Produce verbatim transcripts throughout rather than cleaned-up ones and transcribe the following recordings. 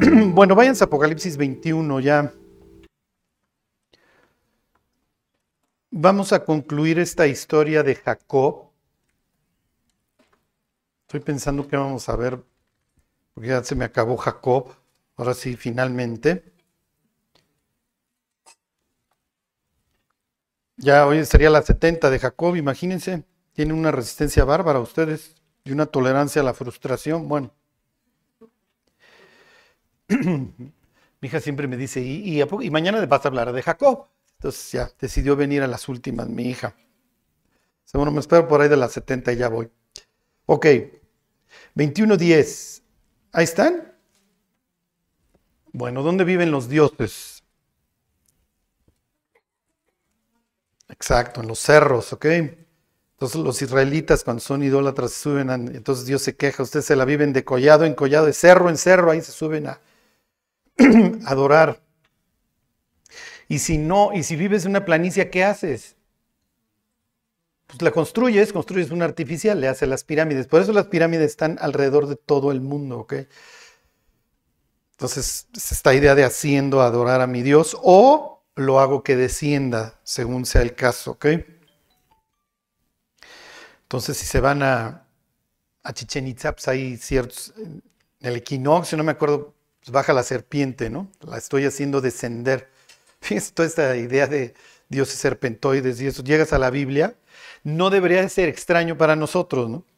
Bueno, váyanse a Apocalipsis veintiuno ya. Vamos a concluir esta historia de Jacob. Estoy pensando que vamos a ver, porque ya se me acabó Jacob. Ahora sí, finalmente. Ya hoy sería la setenta de Jacob, imagínense. Tienen una resistencia bárbara ustedes y una tolerancia a la frustración. Bueno. Mi hija siempre me dice, ¿y, y, a poco- y mañana vas a hablar de Jacob? Entonces ya decidió venir a las últimas, mi hija. Seguro me espero por ahí de las setenta y ya voy. Ok, veintiuno diez. ¿Ahí están? Bueno, ¿dónde viven los dioses? Exacto, en los cerros, ¿ok? Entonces los israelitas cuando son idólatras se suben, a- entonces Dios se queja, ustedes se la viven de collado en collado, de cerro en cerro, ahí se suben a adorar. Y si no, y si vives en una planicie, ¿qué haces? Pues la construyes, construyes una artificial, le haces las pirámides. Por eso las pirámides están alrededor de todo el mundo, ¿ok? Entonces, es esta idea de haciendo adorar a mi Dios o lo hago que descienda, según sea el caso, ¿ok? Entonces, si se van a, a Chichén Itzá, pues hay ciertos, en el equinoccio, no me acuerdo, pues baja la serpiente, ¿no? La estoy haciendo descender. Fíjense toda esta idea de dioses serpentoides y eso. Llegas a la Biblia, no debería de ser extraño para nosotros, ¿no?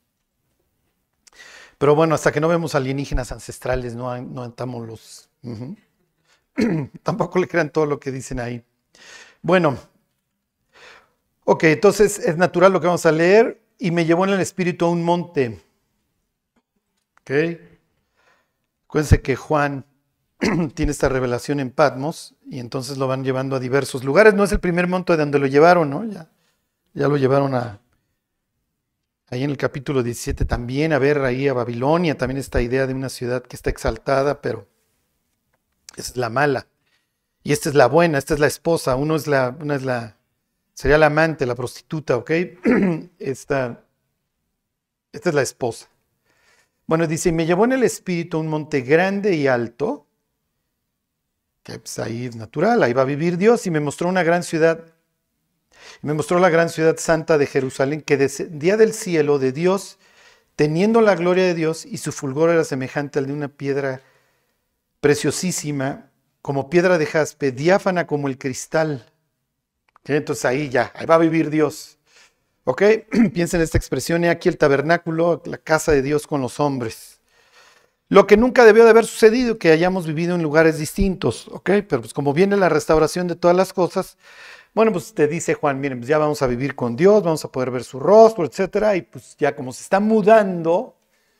Pero bueno, hasta que no vemos alienígenas ancestrales, no, no estamos los... Ujú. Tampoco le crean todo lo que dicen ahí. Bueno, ok, entonces es natural lo que vamos a leer. Y me llevó en el espíritu a un monte. Ok. Acuérdense que Juan tiene esta revelación en Patmos y entonces lo van llevando a diversos lugares. No es el primer monte de donde lo llevaron, ¿no? Ya, ya lo llevaron a, ahí en el capítulo diecisiete también, a ver ahí a Babilonia, también esta idea de una ciudad que está exaltada, pero es la mala. Y esta es la buena, esta es la esposa, uno es la, una es la, sería la amante, la prostituta, ¿ok? Esta, esta es la esposa. Bueno, dice, me llevó en el espíritu a un monte grande y alto, que pues ahí es natural, ahí va a vivir Dios, y me mostró una gran ciudad, me mostró la gran ciudad santa de Jerusalén, que descendía del cielo de Dios, teniendo la gloria de Dios, y su fulgor era semejante al de una piedra preciosísima, como piedra de jaspe, diáfana como el cristal. ¿Sí? Entonces ahí ya, ahí va a vivir Dios. ¿Ok? Piensen en esta expresión, he aquí el tabernáculo, la casa de Dios con los hombres. Lo que nunca debió de haber sucedido, que hayamos vivido en lugares distintos, ¿ok? Pero pues como viene la restauración de todas las cosas, bueno, pues te dice Juan, miren, pues ya vamos a vivir con Dios, vamos a poder ver su rostro, etcétera, y pues ya como se está mudando,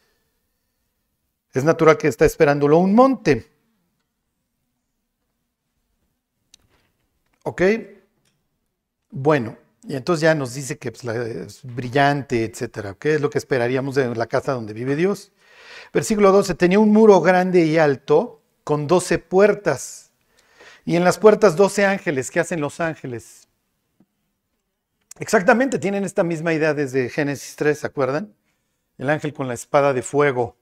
es natural que está esperándolo un monte. ¿Ok? Bueno, y entonces ya nos dice que pues, la- es brillante, etcétera. ¿Qué es lo que esperaríamos de la casa donde vive Dios? Versículo doce, tenía un muro grande y alto con doce puertas. Y en las puertas doce ángeles. ¿Qué hacen los ángeles? Exactamente, tienen esta misma idea desde Génesis tres, ¿se acuerdan? El ángel con la espada de fuego.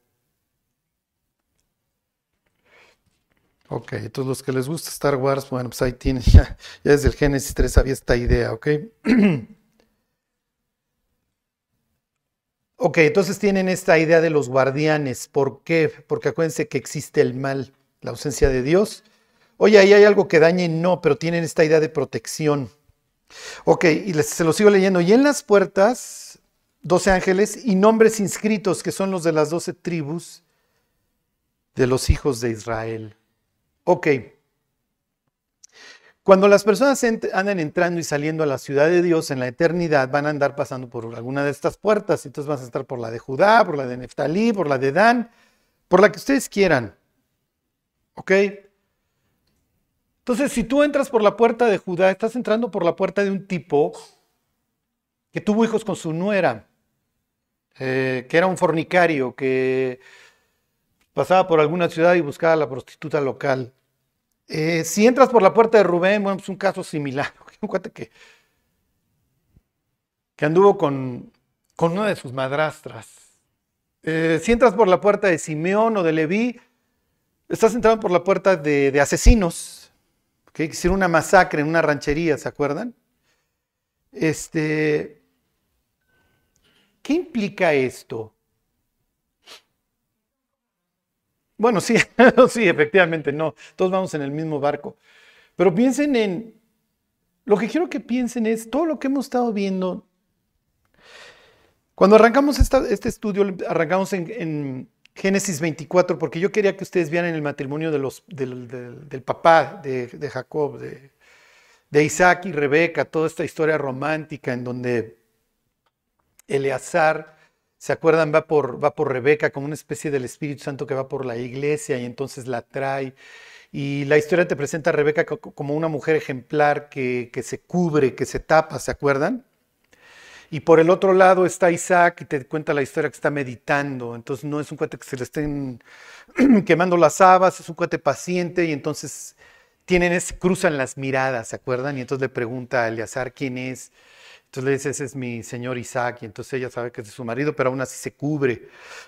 Ok, entonces los que les gusta Star Wars, bueno, pues ahí tienen, ya, ya desde el Génesis tres había esta idea, ¿ok? Ok, entonces tienen esta idea de los guardianes. ¿Por qué? Porque acuérdense que existe el mal, la ausencia de Dios. Oye, ahí hay algo que dañe, no, pero tienen esta idea de protección. Ok, y les, se lo sigo leyendo. Y en las puertas, doce ángeles y nombres inscritos, que son los de las doce tribus de los hijos de Israel. Ok, cuando las personas ent- andan entrando y saliendo a la ciudad de Dios en la eternidad, van a andar pasando por alguna de estas puertas. Entonces vas a estar por la de Judá, por la de Neftalí, por la de Dan, por la que ustedes quieran. ¿Ok? Entonces, si tú entras por la puerta de Judá, estás entrando por la puerta de un tipo que tuvo hijos con su nuera, eh, que era un fornicario, que pasaba por alguna ciudad y buscaba a la prostituta local. Eh, si entras por la puerta de Rubén, bueno, es un caso similar. Un cuate que, que anduvo con, con una de sus madrastras. Eh, si entras por la puerta de Simeón o de Leví, Estás entrando por la puerta de, de asesinos, que hicieron una masacre en una ranchería, ¿se acuerdan? Este, ¿qué implica esto? Bueno, sí, sí, efectivamente, no, todos vamos en el mismo barco. Pero piensen en, lo que quiero que piensen es todo lo que hemos estado viendo. Cuando arrancamos esta, este estudio, arrancamos en, en Génesis veinticuatro, porque yo quería que ustedes vieran el matrimonio de los, del, del, del papá de, de Jacob, de, de Isaac y Rebeca, toda esta historia romántica en donde Eleazar, ¿se acuerdan? Va por, va por Rebeca como una especie del Espíritu Santo que va por la iglesia y entonces la trae. Y la historia te presenta a Rebeca como una mujer ejemplar que, que se cubre, que se tapa, ¿se acuerdan? Y por el otro lado está Isaac y te cuenta la historia que está meditando. Entonces no es un cuate que se le estén quemando las habas, es un cuate paciente y entonces tienen ese, cruzan las miradas, ¿se acuerdan? Y entonces le pregunta a Eleazar quién es. Entonces le dice, ese es mi señor Isaac. Y entonces ella sabe que es de su marido, pero aún así se cubre.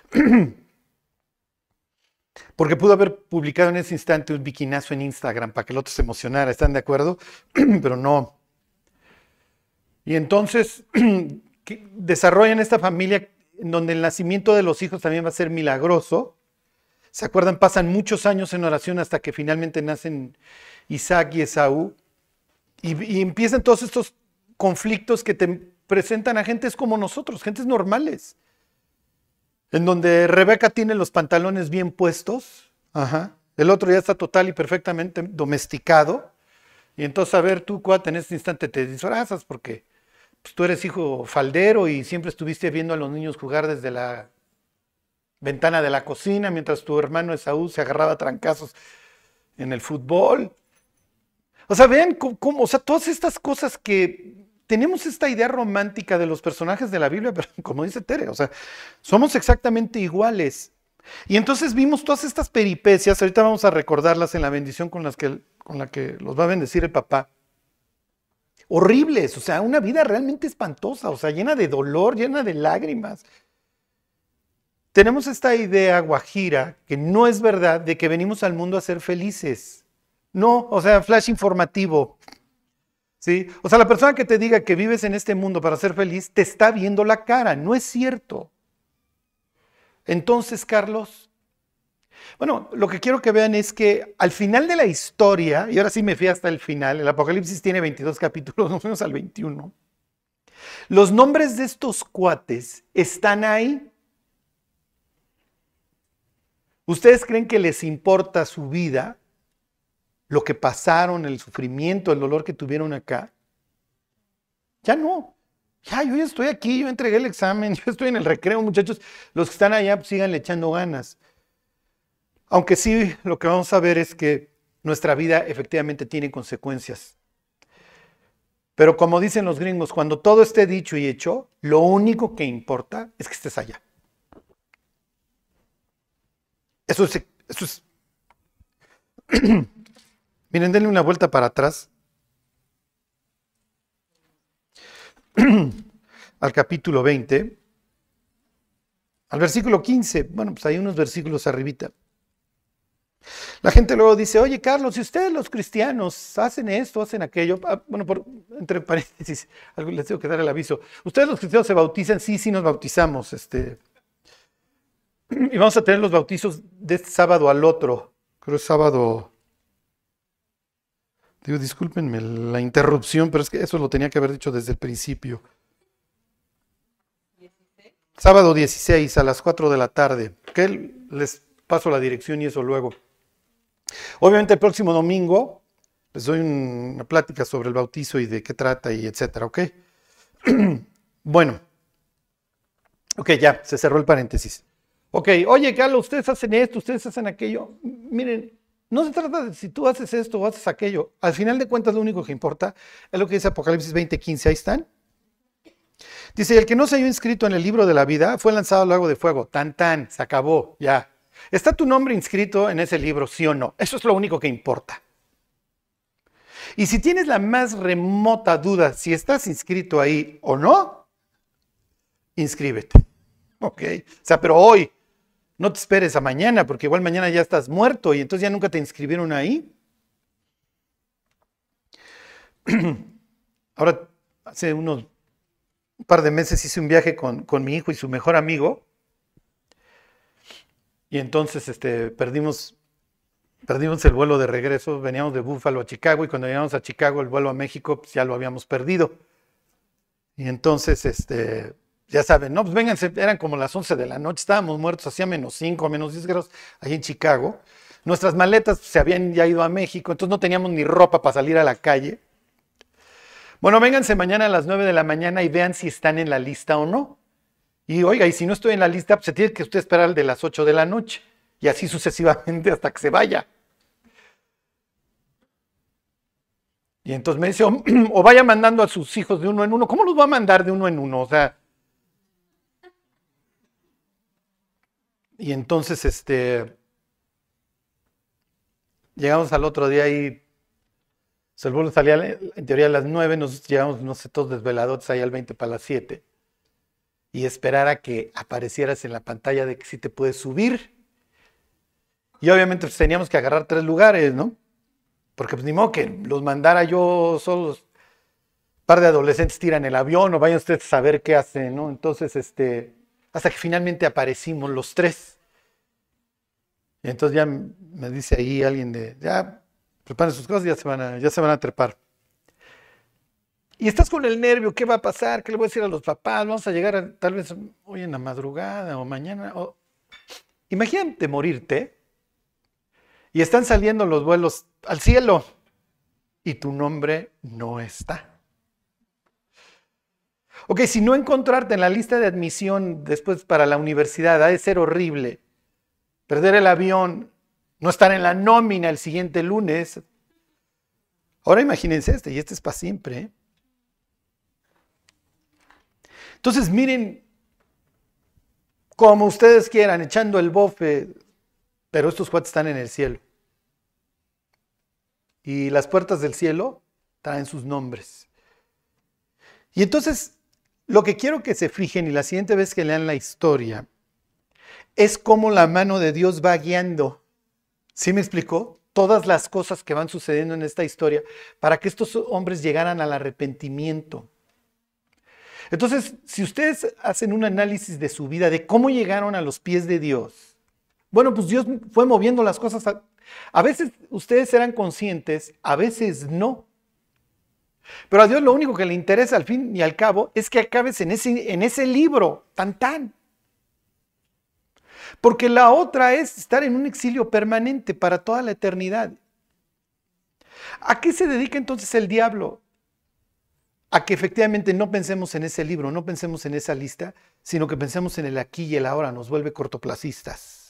Porque pudo haber publicado en ese instante un bikinazo en Instagram para que el otro se emocionara, ¿están de acuerdo? Pero no. Y entonces desarrollan esta familia en donde el nacimiento de los hijos también va a ser milagroso. ¿Se acuerdan? Pasan muchos años en oración hasta que finalmente nacen Isaac y Esaú. Y, y empiezan todos estos conflictos que te presentan a gentes como nosotros, gentes normales. En donde Rebeca tiene los pantalones bien puestos. Ajá. El otro ya está total y perfectamente domesticado. Y entonces, a ver, tú, cuate, en este instante te disfrazas porque pues, tú eres hijo faldero y siempre estuviste viendo a los niños jugar desde la ventana de la cocina mientras tu hermano Esaú se agarraba a trancazos en el fútbol. O sea, vean cómo, cómo, o sea, todas estas cosas que tenemos esta idea romántica de los personajes de la Biblia, pero como dice Tere, o sea, somos exactamente iguales. Y entonces vimos todas estas peripecias, ahorita vamos a recordarlas en la bendición con, las que, con la que los va a bendecir el papá. Horribles, o sea, una vida realmente espantosa, o sea, llena de dolor, llena de lágrimas. Tenemos esta idea guajira, que no es verdad, de que venimos al mundo a ser felices. No, o sea, flash informativo. ¿Sí? O sea, la persona que te diga que vives en este mundo para ser feliz, te está viendo la cara, no es cierto. Entonces, Carlos, bueno, lo que quiero que vean es que al final de la historia, y ahora sí me fui hasta el final, el Apocalipsis tiene veintidós capítulos, nos fuimos al veintiuno, los nombres de estos cuates están ahí. ¿Ustedes creen que les importa su vida, lo que pasaron, el sufrimiento, el dolor que tuvieron acá? Ya no. Ya, yo ya estoy aquí, yo entregué el examen, yo estoy en el recreo, muchachos. Los que están allá, pues síganle echando ganas. Aunque sí, lo que vamos a ver es que nuestra vida efectivamente tiene consecuencias. Pero como dicen los gringos, cuando todo esté dicho y hecho, lo único que importa es que estés allá. Eso es... Eso es... Miren, denle una vuelta para atrás. Al capítulo veinte. Al versículo quince. Bueno, pues hay unos versículos arribita. La gente luego dice, oye, Carlos, si ustedes los cristianos hacen esto, hacen aquello, ah, bueno, por, entre paréntesis, algo les tengo que dar el aviso. Ustedes los cristianos se bautizan, sí, sí nos bautizamos, este, y vamos a tener los bautizos de este sábado al otro, creo es sábado, digo, discúlpenme la interrupción, pero es que eso lo tenía que haber dicho desde el principio. Sábado dieciséis a las cuatro de la tarde, que les paso la dirección y eso luego. Obviamente el próximo domingo les doy una plática sobre el bautizo y de qué trata y etcétera, ¿ok? Bueno, ok, ya, se cerró el paréntesis. Ok, oye, Carlos, ustedes hacen esto, ustedes hacen aquello. Miren, no se trata de si tú haces esto o haces aquello. Al final de cuentas lo único que importa es lo que dice Apocalipsis veinte quince, ahí están. Dice, el que no se haya inscrito en el libro de la vida fue lanzado al lago de fuego. Tan, tan, se acabó, ya. ¿Está tu nombre inscrito en ese libro, sí o no? Eso es lo único que importa. Y si tienes la más remota duda si estás inscrito ahí o no, inscríbete. Ok. O sea, pero hoy, no te esperes a mañana, porque igual mañana ya estás muerto y entonces ya nunca te inscribieron ahí. Ahora, hace unos un par de meses hice un viaje con, con mi hijo y su mejor amigo. Y entonces este, perdimos, perdimos el vuelo de regreso. Veníamos de Buffalo a Chicago y cuando llegamos a Chicago el vuelo a México pues ya lo habíamos perdido. Y entonces, este, ya saben, no, pues vénganse, eran como las once de la noche, estábamos muertos, hacía menos cinco, menos diez grados ahí en Chicago. Nuestras maletas se habían ya ido a México, entonces no teníamos ni ropa para salir a la calle. Bueno, vénganse mañana a las nueve de la mañana y vean si están en la lista o no. Y oiga, y si no estoy en la lista, pues se tiene que usted esperar al de las ocho de la noche. Y así sucesivamente hasta que se vaya. Y entonces me dice, o, o vaya mandando a sus hijos de uno en uno. ¿Cómo los va a mandar de uno en uno? O sea. Y entonces, este. Llegamos al otro día y. El vuelo salía en teoría a las nueve, nos llegamos, no sé, todos desvelados ahí al veinte para las siete. Y esperar a que aparecieras en la pantalla de que sí te puedes subir. Y obviamente pues, teníamos que agarrar tres lugares, ¿no? Porque pues ni modo que los mandara yo solos. Un par de adolescentes tiran el avión o vayan ustedes a saber qué hacen, ¿no? Entonces, este, hasta que finalmente aparecimos los tres. Y entonces ya me dice ahí alguien de, ya, preparen sus cosas y ya se van a, ya se van a trepar. Y estás con el nervio, ¿qué va a pasar? ¿Qué le voy a decir a los papás? Vamos a llegar a, tal vez hoy en la madrugada o mañana. O... Imagínate morirte y están saliendo los vuelos al cielo y tu nombre no está. Ok, si no encontrarte en la lista de admisión después para la universidad, ha de ser horrible. Perder el avión, no estar en la nómina el siguiente lunes. Ahora imagínense este, y este es para siempre, ¿eh? Entonces miren, como ustedes quieran, echando el bofe, pero estos cuates están en el cielo. Y las puertas del cielo traen sus nombres. Y entonces, lo que quiero que se fijen, y la siguiente vez que lean la historia, es cómo la mano de Dios va guiando. ¿Sí me explicó? Todas las cosas que van sucediendo en esta historia para que estos hombres llegaran al arrepentimiento. Entonces, si ustedes hacen un análisis de su vida, de cómo llegaron a los pies de Dios, bueno, pues Dios fue moviendo las cosas. A, a veces ustedes eran conscientes, a veces no. Pero a Dios lo único que le interesa al fin y al cabo es que acabes en ese, en ese libro, tan tan. Porque la otra es estar en un exilio permanente para toda la eternidad. ¿A qué se dedica entonces el diablo? A que efectivamente no pensemos en ese libro, no pensemos en esa lista, sino que pensemos en el aquí y el ahora, nos vuelve cortoplacistas.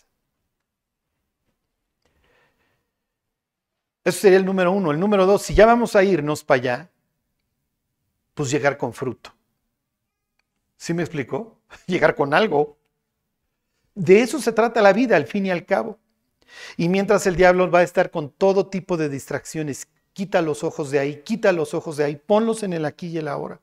Eso sería el número uno. El número dos, si ya vamos a irnos para allá, pues llegar con fruto. ¿Sí me explico? Llegar con algo. De eso se trata la vida, al fin y al cabo. Y mientras el diablo va a estar con todo tipo de distracciones, quita los ojos de ahí, quita los ojos de ahí, ponlos en el aquí y el ahora.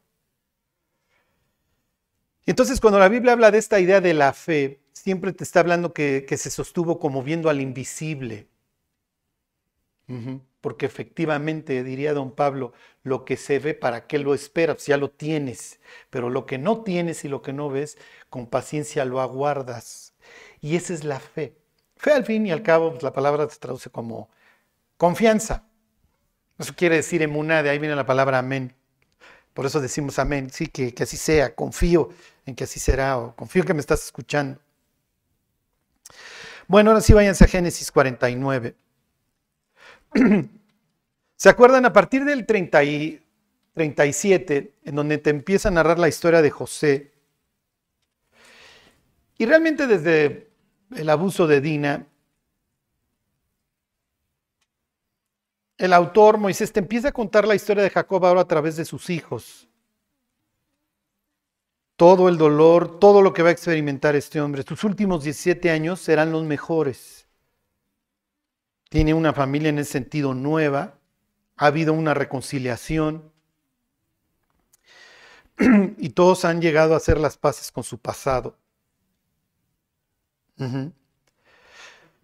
Entonces, cuando la Biblia habla de esta idea de la fe, siempre te está hablando que, que se sostuvo como viendo al invisible. Uh-huh. Porque efectivamente, diría don Pablo, lo que se ve, ¿para qué lo esperas? Ya lo tienes. Pero lo que no tienes y lo que no ves, con paciencia lo aguardas. Y esa es la fe. Fe al fin y al cabo, pues la palabra se traduce como confianza. Eso quiere decir emuná, de ahí viene la palabra amén. Por eso decimos amén, sí, que, que así sea, confío en que así será, o confío en que me estás escuchando. Bueno, ahora sí váyanse a Génesis cuarenta y nueve. ¿Se acuerdan? A partir del treinta y, treinta y siete, en donde te empieza a narrar la historia de José, y realmente desde el abuso de Dina, el autor Moisés te empieza a contar la historia de Jacob ahora a través de sus hijos. Todo el dolor, todo lo que va a experimentar este hombre. Sus últimos diecisiete años serán los mejores. Tiene una familia en ese sentido nueva. Ha habido una reconciliación. Y todos han llegado a hacer las paces con su pasado. Uh-huh.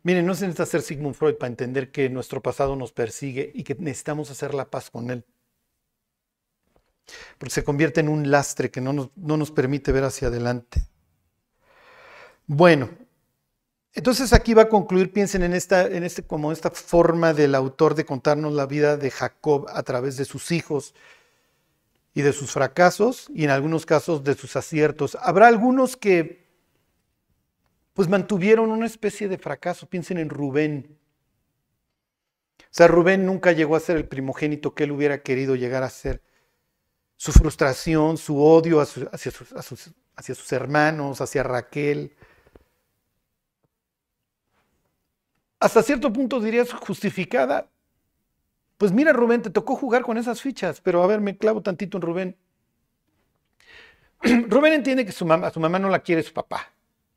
Miren, no se necesita ser Sigmund Freud para entender que nuestro pasado nos persigue y que necesitamos hacer la paz con él. Porque se convierte en un lastre que no nos, no nos permite ver hacia adelante. Bueno, entonces aquí va a concluir, piensen en esta, en este, como esta forma del autor de contarnos la vida de Jacob a través de sus hijos y de sus fracasos y en algunos casos de sus aciertos. Habrá algunos que pues mantuvieron una especie de fracaso. Piensen en Rubén. O sea, Rubén nunca llegó a ser el primogénito que él hubiera querido llegar a ser. Su frustración, su odio hacia, hacia, sus, hacia, sus, hacia sus hermanos, hacia Raquel. Hasta cierto punto dirías justificada. Pues mira, Rubén, te tocó jugar con esas fichas, pero a ver, me clavo tantito en Rubén. Rubén entiende que su mamá, a su mamá no la quiere su papá.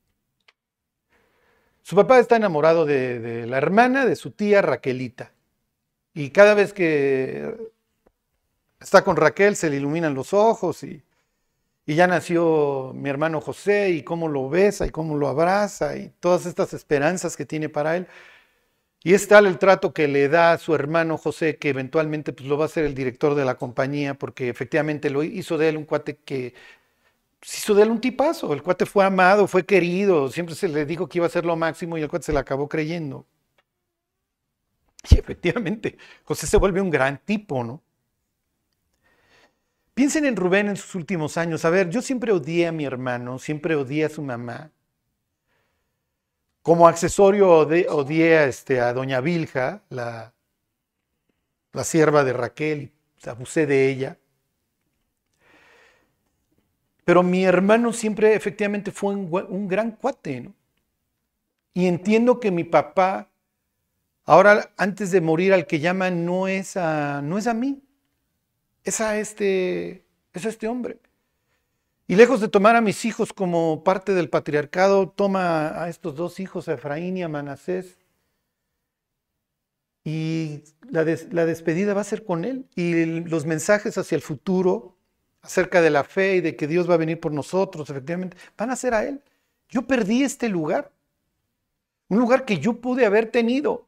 Su papá está enamorado de, de la hermana de su tía Raquelita. Y cada vez que está con Raquel se le iluminan los ojos y, y ya nació mi hermano José y cómo lo besa y cómo lo abraza y todas estas esperanzas que tiene para él. Y es tal el trato que le da a su hermano José que eventualmente pues, lo va a ser el director de la compañía porque efectivamente lo hizo de él un cuate que hizo de él un tipazo. El cuate fue amado, fue querido, siempre se le dijo que iba a ser lo máximo y el cuate se le acabó creyendo. Y efectivamente, José se vuelve un gran tipo, ¿no? Piensen en Rubén en sus últimos años. A ver, yo siempre odié a mi hermano, siempre odié a su mamá. Como accesorio odié a, este, a doña Vilja, la, la sierva de Raquel, abusé de ella. Pero mi hermano siempre efectivamente fue un, un gran cuate, ¿no? Y entiendo que mi papá, ahora antes de morir, al que llama no es a, no es a mí, es a este, es a este hombre. Y lejos de tomar a mis hijos como parte del patriarcado, toma a estos dos hijos, a Efraín y a Manasés. Y la, des, la despedida va a ser con él. Y los mensajes hacia el futuro, acerca de la fe y de que Dios va a venir por nosotros, efectivamente, van a ser a él. Yo perdí este lugar. Un lugar que yo pude haber tenido.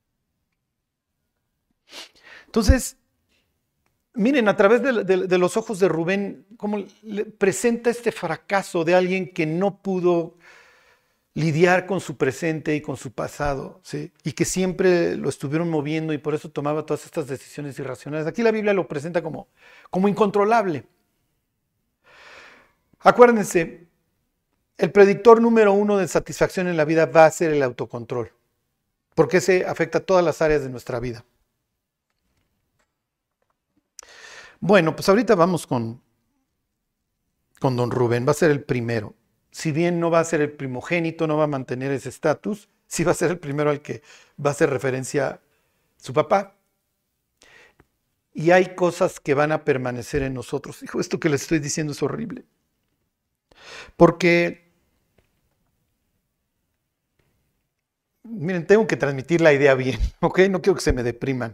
Entonces, miren, a través de, de, de los ojos de Rubén, cómo le presenta este fracaso de alguien que no pudo lidiar con su presente y con su pasado, ¿sí? Y que siempre lo estuvieron moviendo y por eso tomaba todas estas decisiones irracionales. Aquí la Biblia lo presenta como, como incontrolable. Acuérdense, el predictor número uno de satisfacción en la vida va a ser el autocontrol, porque ese afecta a todas las áreas de nuestra vida. Bueno, pues ahorita vamos con, con don Rubén, va a ser el primero. Si bien no va a ser el primogénito, no va a mantener ese estatus, sí va a ser el primero al que va a hacer referencia su papá. Y hay cosas que van a permanecer en nosotros. Hijo, esto que les estoy diciendo es horrible. Porque, miren, tengo que transmitir la idea bien, ¿ok? No quiero que se me depriman.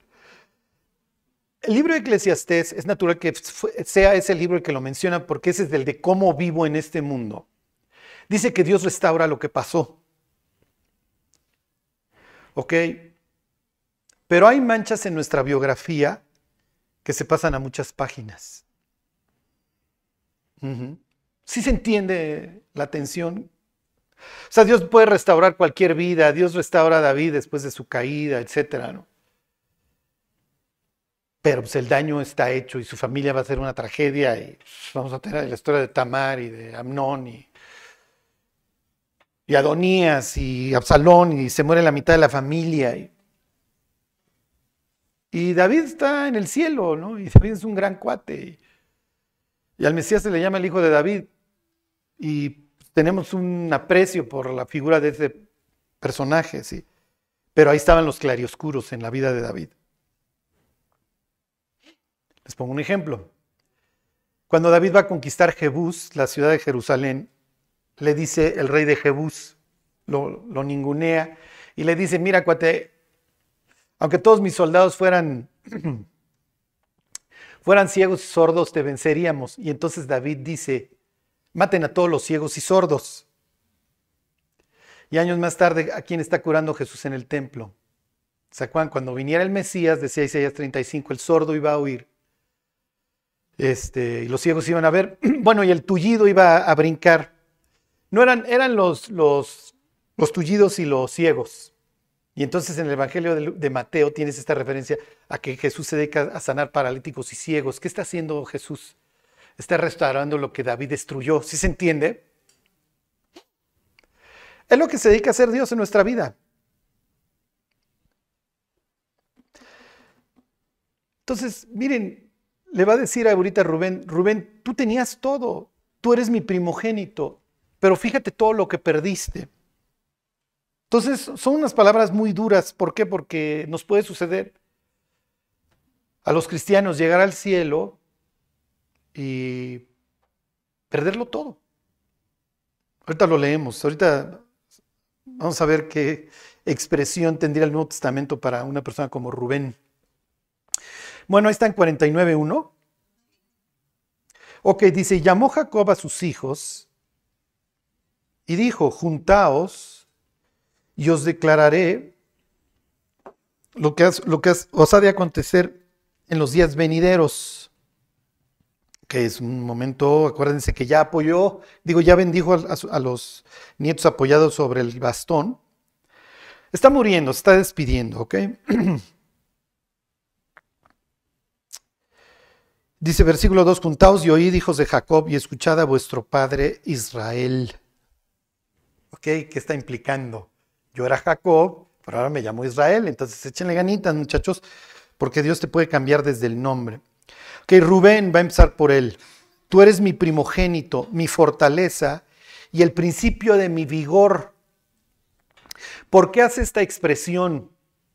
El libro de Eclesiastés es natural que sea ese libro el que lo menciona porque ese es el de cómo vivo en este mundo. Dice que Dios restaura lo que pasó. ¿Ok? Pero hay manchas en nuestra biografía que se pasan a muchas páginas. Uh-huh. ¿Sí se entiende la tensión? O sea, Dios puede restaurar cualquier vida. Dios restaura a David después de su caída, etcétera, ¿no? Pero pues el daño está hecho y su familia va a ser una tragedia y pues, vamos a tener la historia de Tamar y de Amnón y, y Adonías y Absalón y se muere la mitad de la familia. Y, y David está en el cielo, ¿no? Y David es un gran cuate. Y, y al Mesías se le llama el hijo de David. Y pues, tenemos un aprecio por la figura de ese personaje, ¿sí? Pero ahí estaban los claroscuros en la vida de David. Les pongo un ejemplo. Cuando David va a conquistar Jebús, la ciudad de Jerusalén, le dice el rey de Jebús, lo, lo ningunea, y le dice, mira, cuate, aunque todos mis soldados fueran, fueran ciegos y sordos, te venceríamos. Y entonces David dice, maten a todos los ciegos y sordos. Y años más tarde, ¿a quién está curando Jesús en el templo? ¿Se acuerdan? Cuando viniera el Mesías, decía Isaías treinta y cinco, el sordo iba a oír, este, y los ciegos iban a ver, bueno, y el tullido iba a, a brincar. No eran, eran los, los, los tullidos y los ciegos. Y entonces en el Evangelio de, de Mateo tienes esta referencia a que Jesús se dedica a sanar paralíticos y ciegos. ¿Qué está haciendo Jesús? Está restaurando lo que David destruyó. ¿Sí se entiende? Es lo que se dedica a hacer Dios en nuestra vida. Entonces, miren, le va a decir ahorita a Rubén, Rubén, tú tenías todo, tú eres mi primogénito, pero fíjate todo lo que perdiste. Entonces, son unas palabras muy duras. ¿Por qué? Porque nos puede suceder a los cristianos llegar al cielo y perderlo todo. Ahorita lo leemos, ahorita vamos a ver qué expresión tendría el Nuevo Testamento para una persona como Rubén. Bueno, ahí está en cuarenta y nueve uno. Ok, dice, llamó Jacob a sus hijos y dijo, juntaos y os declararé lo que, has, lo que has, os ha de acontecer en los días venideros. Que es un momento, acuérdense que ya apoyó, digo, ya bendijo a, a, a los nietos apoyados sobre el bastón. Está muriendo, se está despidiendo, ¿ok? Dice versículo dos, juntaos y oíd, hijos de Jacob, y escuchad a vuestro padre Israel. ¿Ok? ¿Qué está implicando? Yo era Jacob, pero ahora me llamo Israel, entonces échenle ganitas, muchachos, porque Dios te puede cambiar desde el nombre. Ok, Rubén va a empezar por él. Tú eres mi primogénito, mi fortaleza y el principio de mi vigor. ¿Por qué hace esta expresión?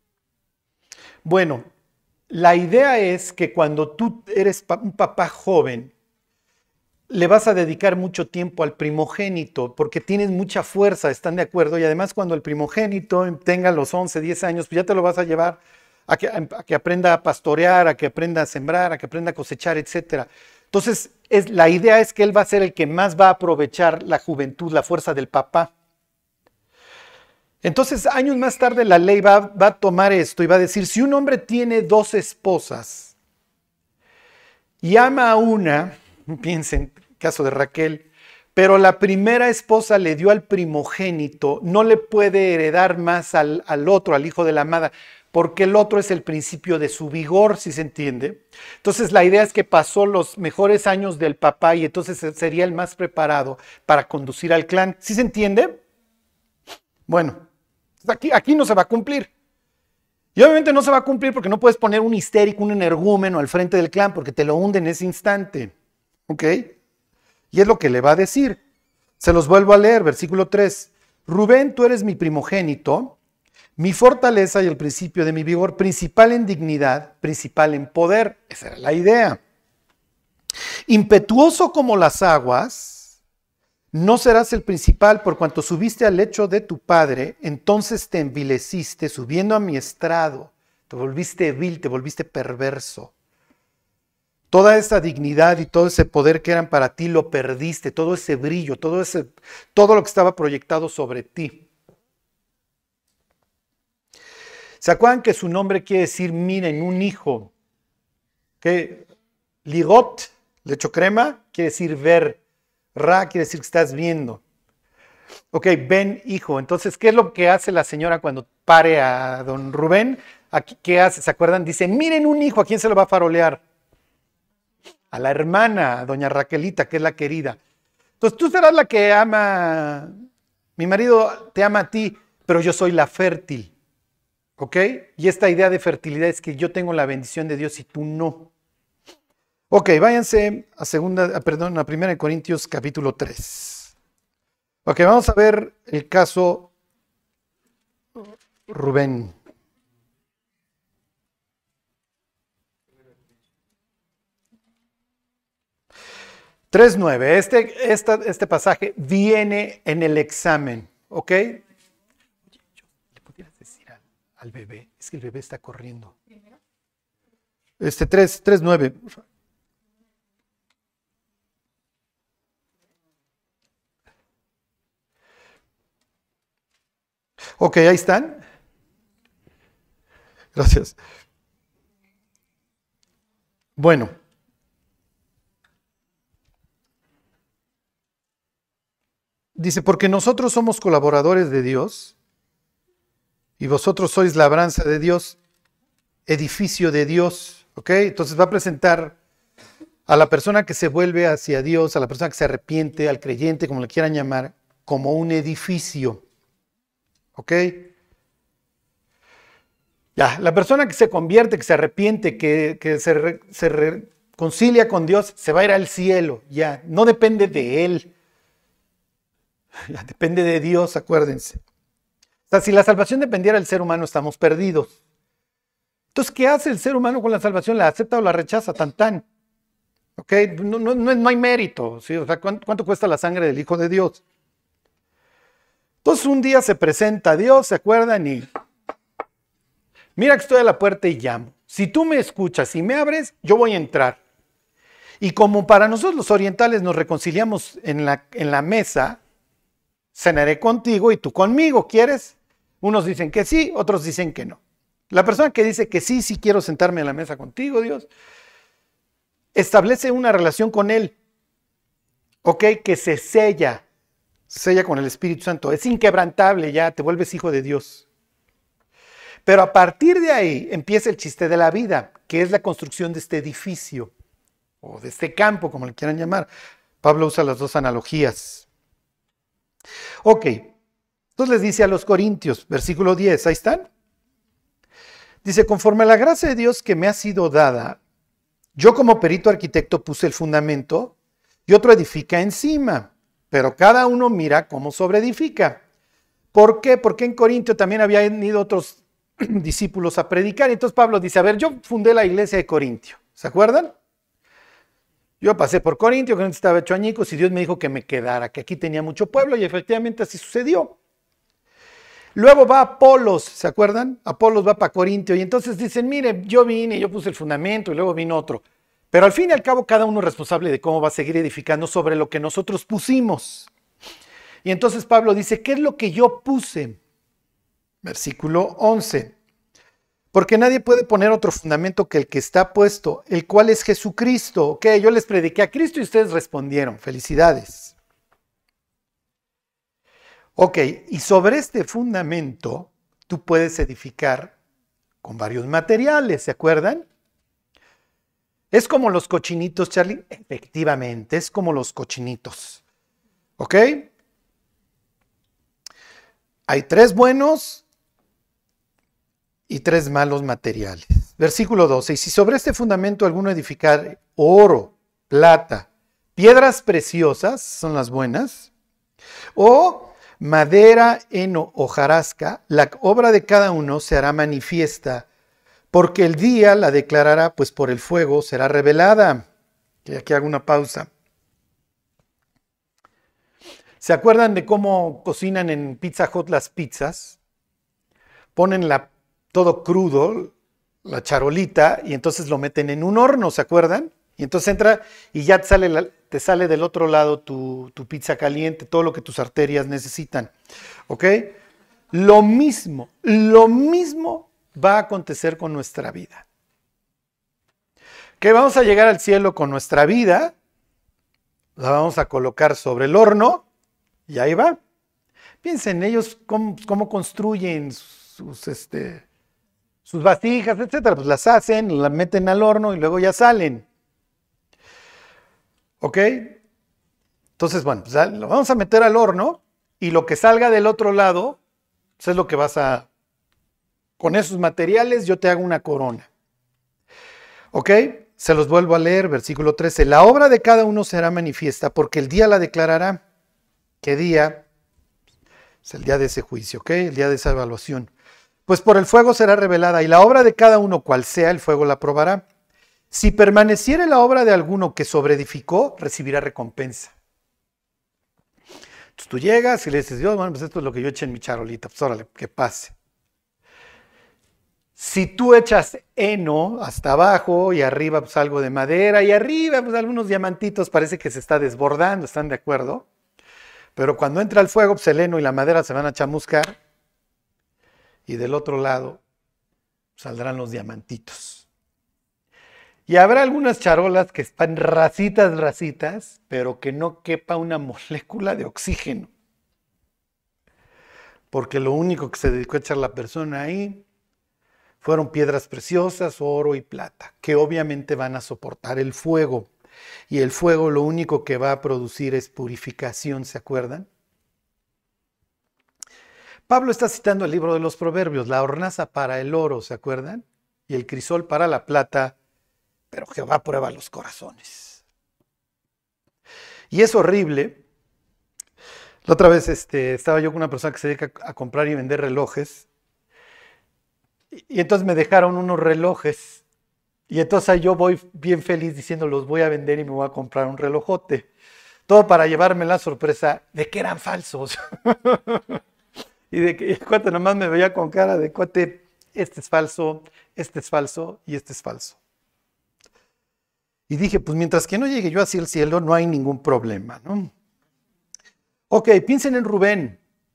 Bueno, la idea es que cuando tú eres un papá joven, le vas a dedicar mucho tiempo al primogénito porque tienes mucha fuerza, ¿están de acuerdo? Y además cuando el primogénito tenga los once, diez años, pues ya te lo vas a llevar a que, a que aprenda a pastorear, a que aprenda a sembrar, a que aprenda a cosechar, etcétera. Entonces, es, la idea es que él va a ser el que más va a aprovechar la juventud, la fuerza del papá. Entonces, años más tarde la ley va, va a tomar esto y va a decir, si un hombre tiene dos esposas y ama a una, piensen, caso de Raquel, pero la primera esposa le dio al primogénito, no le puede heredar más al, al otro, al hijo de la amada, porque el otro es el principio de su vigor, si se entiende. Entonces la idea es que pasó los mejores años del papá y entonces sería el más preparado para conducir al clan. ¿Sí se entiende? Bueno, aquí, aquí no se va a cumplir. Y obviamente no se va a cumplir porque no puedes poner un histérico, un energúmeno al frente del clan porque te lo hunde en ese instante. ¿Ok? Y es lo que le va a decir. Se los vuelvo a leer, versículo tres. Rubén, tú eres mi primogénito, mi fortaleza y el principio de mi vigor, principal en dignidad, principal en poder. Esa era la idea. Impetuoso como las aguas, no serás el principal por cuanto subiste al lecho de tu padre, entonces te envileciste subiendo a mi estrado, te volviste vil, te volviste perverso. Toda esa dignidad y todo ese poder que eran para ti lo perdiste, todo ese brillo, todo, ese, todo lo que estaba proyectado sobre ti. ¿Se acuerdan que su nombre quiere decir, miren, un hijo? ¿Qué? Ligot, lecho crema, quiere decir ver. Ra quiere decir que estás viendo. Ok, ven, hijo. Entonces, ¿qué es lo que hace la señora cuando pare a don Rubén? Aquí, ¿qué hace? ¿Se acuerdan? Dice, miren un hijo, ¿a quién se lo va a farolear? A la hermana, a doña Raquelita, que es la querida. Entonces, tú serás la que ama, mi marido te ama a ti, pero yo soy la fértil. ¿Ok? Y esta idea de fertilidad es que yo tengo la bendición de Dios y tú no. Ok, váyanse a segunda, perdón, a primera de Corintios capítulo tres. Ok, vamos a ver el caso Rubén. tres nueve. Este, esta, este pasaje viene en el examen. ¿Ok? Oye, ¿le pudieras decir al, al bebé? Es que el bebé está corriendo. Este tres nueve. Ok, ahí están. Gracias. Bueno. Dice, porque nosotros somos colaboradores de Dios y vosotros sois labranza de Dios, edificio de Dios. ¿Ok? Entonces va a presentar a la persona que se vuelve hacia Dios, a la persona que se arrepiente, al creyente, como le quieran llamar, como un edificio. ¿Ok? Ya, la persona que se convierte, que se arrepiente, que, que se, re, se reconcilia con Dios, se va a ir al cielo. Ya, no depende de él. Ya, depende de Dios, acuérdense. O sea, si la salvación dependiera del ser humano, estamos perdidos. Entonces, ¿qué hace el ser humano con la salvación? ¿La acepta o la rechaza? Tan tan. ¿Ok? No, no, no, no hay mérito. ¿Sí? O sea, ¿cuánto, ¿cuánto cuesta la sangre del Hijo de Dios? Entonces, un día se presenta a Dios, ¿se acuerdan? Y mira que estoy a la puerta y llamo. Si tú me escuchas y me abres, yo voy a entrar. Y como para nosotros los orientales nos reconciliamos en la, en la mesa, cenaré contigo y tú conmigo, ¿quieres? Unos dicen que sí, otros dicen que no. La persona que dice que sí, sí quiero sentarme a la mesa contigo, Dios, establece una relación con Él, ¿ok? Que se sella, sella con el Espíritu Santo. Es inquebrantable ya, te vuelves hijo de Dios. Pero a partir de ahí empieza el chiste de la vida, que es la construcción de este edificio, o de este campo, como le quieran llamar. Pablo usa las dos analogías. Ok, entonces les dice a los Corintios, versículo diez, ahí están. Dice, conforme a la gracia de Dios que me ha sido dada, yo como perito arquitecto puse el fundamento y otro edifica encima, pero cada uno mira cómo sobreedifica. ¿Por qué? Porque en Corintio también habían ido otros discípulos a predicar. Y entonces Pablo dice, a ver, yo fundé la iglesia de Corintio, ¿se acuerdan? Yo pasé por Corintio, Corintio estaba hecho añicos y Dios me dijo que me quedara, que aquí tenía mucho pueblo y efectivamente así sucedió. Luego va Apolos, ¿se acuerdan? Apolos va para Corintio y entonces dicen, mire, yo vine, yo puse el fundamento y luego vino otro. Pero al fin y al cabo cada uno es responsable de cómo va a seguir edificando sobre lo que nosotros pusimos. Y entonces Pablo dice, ¿qué es lo que yo puse? Versículo once. Porque nadie puede poner otro fundamento que el que está puesto, el cual es Jesucristo. Ok, yo les prediqué a Cristo y ustedes respondieron. Felicidades. Ok, y sobre este fundamento tú puedes edificar con varios materiales, ¿se acuerdan? Es como los cochinitos, Charlie. Efectivamente, es como los cochinitos. ¿Ok? Hay tres buenos y tres malos materiales. Versículo doce. Y si sobre este fundamento alguno edificar oro, plata, piedras preciosas, son las buenas, o madera, heno, hojarasca, la obra de cada uno se hará manifiesta, porque el día la declarará, pues por el fuego será revelada. Y aquí hago una pausa. ¿Se acuerdan de cómo cocinan en Pizza Hut las pizzas? Ponen la, todo crudo, la charolita, y entonces lo meten en un horno, ¿se acuerdan? Y entonces entra y ya te sale, la, te sale del otro lado tu, tu pizza caliente, todo lo que tus arterias necesitan. ¿Ok? Lo mismo, lo mismo va a acontecer con nuestra vida. Que vamos a llegar al cielo con nuestra vida, la vamos a colocar sobre el horno, y ahí va. Piensen ellos cómo, cómo construyen sus, este, sus vasijas, etcétera. Pues las hacen, las meten al horno y luego ya salen. ¿Ok? Entonces, bueno, pues lo vamos a meter al horno y lo que salga del otro lado, pues es lo que vas a... Con esos materiales yo te hago una corona. ¿Ok? Se los vuelvo a leer, versículo trece. La obra de cada uno será manifiesta porque el día la declarará. ¿Qué día? Es el día de ese juicio, ¿ok? El día de esa evaluación. Pues por el fuego será revelada y la obra de cada uno, cual sea, el fuego la probará. Si permaneciere la obra de alguno que sobreedificó, recibirá recompensa. Entonces tú llegas y le dices, Dios, bueno, pues esto es lo que yo eché en mi charolita, pues órale, que pase. Si tú echas heno hasta abajo y arriba pues algo de madera y arriba pues algunos diamantitos, parece que se está desbordando, ¿están de acuerdo? Pero cuando entra el fuego, pues el heno y la madera se van a chamuscar y del otro lado saldrán los diamantitos. Y habrá algunas charolas que están racitas, racitas, pero que no quepa una molécula de oxígeno. Porque lo único que se dedicó a echar la persona ahí fueron piedras preciosas, oro y plata, que obviamente van a soportar el fuego. Y el fuego lo único que va a producir es purificación, ¿se acuerdan? Pablo está citando el libro de los Proverbios, la hornaza para el oro, ¿se acuerdan? Y el crisol para la plata, pero Jehová prueba los corazones. Y es horrible. La otra vez este, estaba yo con una persona que se dedica a comprar y vender relojes, y, y entonces me dejaron unos relojes, y entonces yo voy bien feliz diciendo, los voy a vender y me voy a comprar un relojote. Todo para llevarme la sorpresa de que eran falsos. Y de que el cuate nomás me veía con cara de cuate, este es falso, este es falso y este es falso. Y dije, pues mientras que no llegue yo hacia el cielo, no hay ningún problema, ¿no? Ok, piensen en Rubén.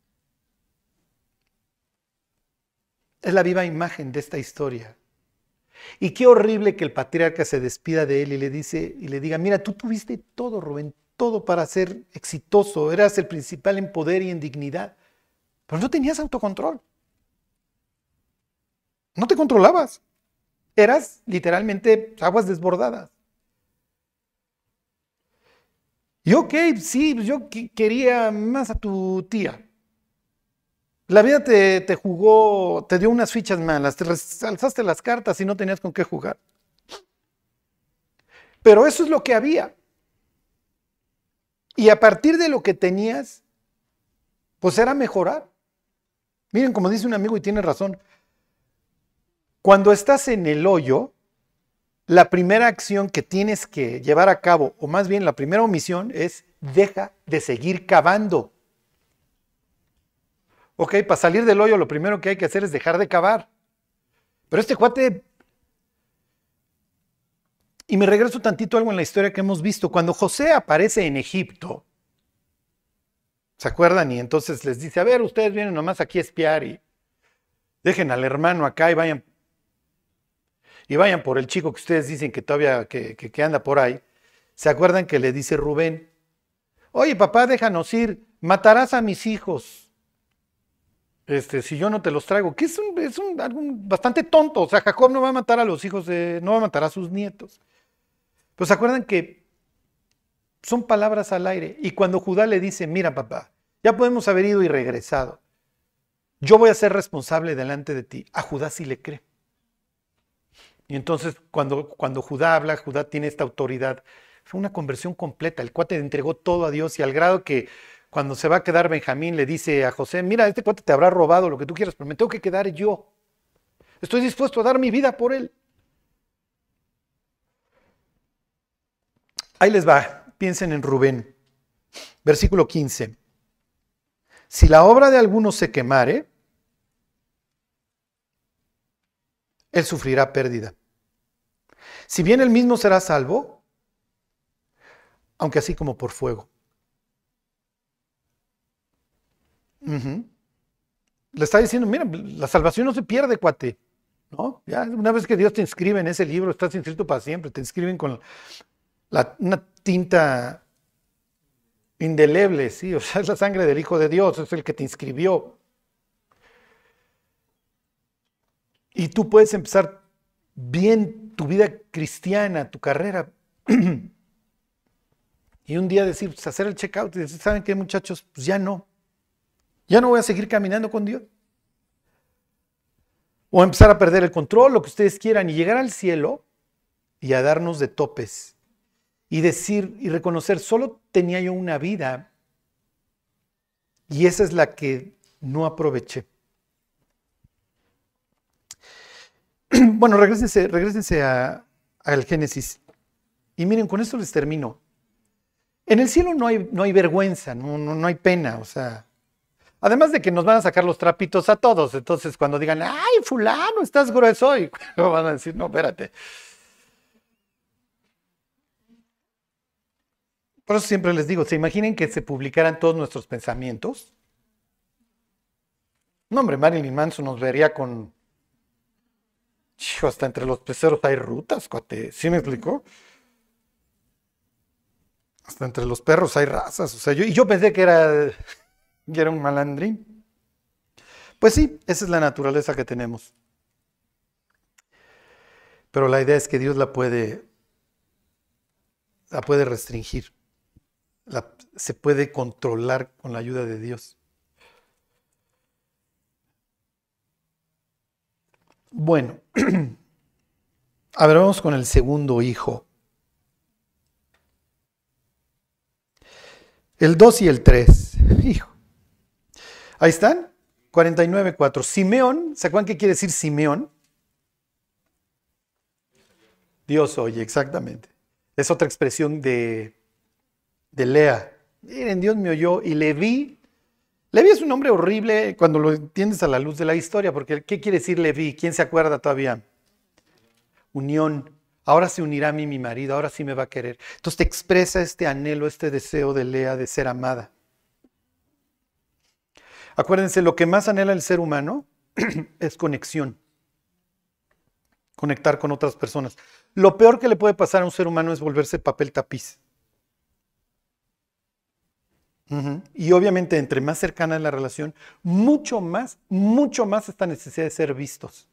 Es la viva imagen de esta historia. Y qué horrible que el patriarca se despida de él y le dice, y le diga, mira, tú tuviste todo, Rubén, todo para ser exitoso, eras el principal en poder y en dignidad, pero no tenías autocontrol. No te controlabas. Eras literalmente aguas desbordadas. Y ok, sí, yo quería más a tu tía. La vida te, te jugó, te dio unas fichas malas, te alzaste las cartas y no tenías con qué jugar. Pero eso es lo que había. Y a partir de lo que tenías, pues era mejorar. Miren, como dice un amigo y tiene razón, cuando estás en el hoyo, la primera acción que tienes que llevar a cabo, o más bien la primera omisión, es deja de seguir cavando. Ok, para salir del hoyo lo primero que hay que hacer es dejar de cavar. Pero este cuate... Y me regreso tantito a algo en la historia que hemos visto. Cuando José aparece en Egipto, ¿se acuerdan? Y entonces les dice, a ver, ustedes vienen nomás aquí a espiar y dejen al hermano acá y vayan y vayan por el chico que ustedes dicen que todavía que, que, que anda por ahí. ¿Se acuerdan que le dice Rubén? Oye, papá, déjanos ir, matarás a mis hijos. Este, si yo no te los traigo, que es un, es un, algún bastante tonto. O sea, Jacob no va a matar a los hijos de, no va a matar a sus nietos. Pues se acuerdan que son palabras al aire. Y cuando Judá le dice, mira, papá, ya podemos haber ido y regresado. Yo voy a ser responsable delante de ti. A Judá sí le cree. Y entonces cuando, cuando Judá habla, Judá tiene esta autoridad. Fue una conversión completa. El cuate entregó todo a Dios y al grado que cuando se va a quedar Benjamín le dice a José, mira, este cuate te habrá robado lo que tú quieras, pero me tengo que quedar yo. Estoy dispuesto a dar mi vida por él. Ahí les va. Piensen en Rubén. Versículo quince. Si la obra de alguno se quemare, él sufrirá pérdida. Si bien él mismo será salvo, aunque así como por fuego. Uh-huh. Le está diciendo, mira, la salvación no se pierde, cuate. ¿No? Ya, una vez que Dios te inscribe en ese libro, estás inscrito para siempre. Te inscriben con la, una tinta indeleble, sí, o sea, es la sangre del Hijo de Dios, es el que te inscribió. Y tú puedes empezar bien tu vida cristiana, tu carrera. Y un día decir, pues, hacer el check-out y decir, ¿saben qué, muchachos? Pues ya no. Ya no voy a seguir caminando con Dios. O empezar a perder el control, lo que ustedes quieran, y llegar al cielo y a darnos de topes. Y decir y reconocer, solo tenía yo una vida y esa es la que no aproveché. Bueno, regrésense, regrésense a, al Génesis. Y miren, con esto les termino. En el cielo no hay, no hay vergüenza, no, no, no hay pena, o sea. Además de que nos van a sacar los trapitos a todos. Entonces, cuando digan, ay, fulano, estás grueso, y van a decir, no, espérate. Por eso siempre les digo, ¿se imaginen que se publicaran todos nuestros pensamientos? No, hombre, Marilyn Manson nos vería con... Chijo, hasta entre los peceros hay rutas, cuate. ¿Sí me explicó? Hasta entre los perros hay razas. O sea, yo, y yo pensé que era, que era un malandrín. Pues sí, esa es la naturaleza que tenemos. Pero la idea es que Dios la puede, la puede restringir. La, se puede controlar con la ayuda de Dios. Bueno, a ver, vamos con el segundo hijo. El dos y el tres. Hijo. Ahí están. cuarenta y nueve, cuatro. Simeón, ¿se acuerdan qué quiere decir Simeón? Dios oye, exactamente. Es otra expresión de, de Lea. Miren, Dios me oyó y Leví. Leví es un nombre horrible cuando lo entiendes a la luz de la historia, porque ¿qué quiere decir Leví? ¿Quién se acuerda todavía? Unión. Ahora se unirá a mí mi marido, ahora sí me va a querer. Entonces te expresa este anhelo, este deseo de Lea de ser amada. Acuérdense, lo que más anhela el ser humano es conexión. Conectar con otras personas. Lo peor que le puede pasar a un ser humano es volverse papel tapiz. Uh-huh. Y obviamente, entre más cercana es la relación, mucho más, mucho más esta necesidad de ser vistos.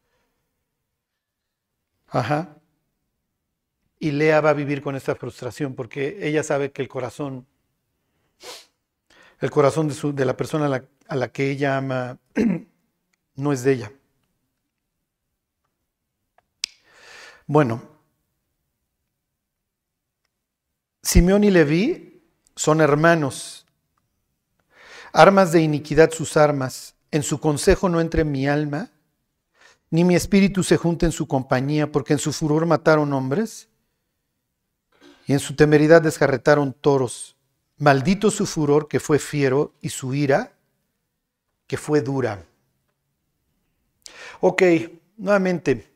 Ajá. Y Lea va a vivir con esta frustración porque ella sabe que el corazón, el corazón de, su, de la persona a la, a la que ella ama no es de ella. Bueno, Simeón y Leví son hermanos. Armas de iniquidad sus armas. En su consejo no entre mi alma, ni mi espíritu se junte en su compañía, porque en su furor mataron hombres y en su temeridad desjarretaron toros. Maldito su furor que fue fiero y su ira que fue dura. Ok, nuevamente,